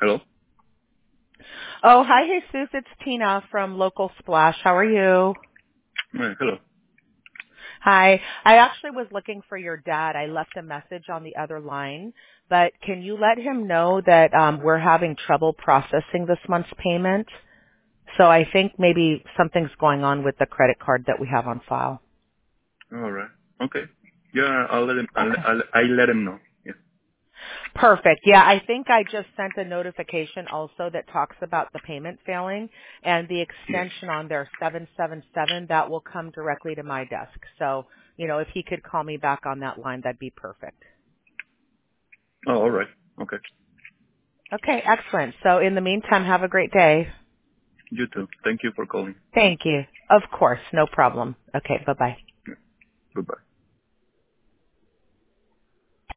Hello? Oh, hi, Jesus. It's Tina from Local Splash. How are you? Hello. Hi. I actually was looking for your dad. I left a message on the other line, but can you let him know that we're having trouble processing this month's payment? So I think maybe something's going on with the credit card that we have on file. All right. Okay. Yeah, I'll let him. Okay. I let him know. Yeah. Perfect. Yeah, I think I just sent a notification also that talks about the payment failing and the Yes. extension on there 777 that will come directly to my desk. So, if he could call me back on that line, that'd be perfect. Oh, all right. Okay. Okay, excellent. So in the meantime, have a great day. You too. Thank you for calling. Thank you. Of course, no problem. Okay, bye-bye.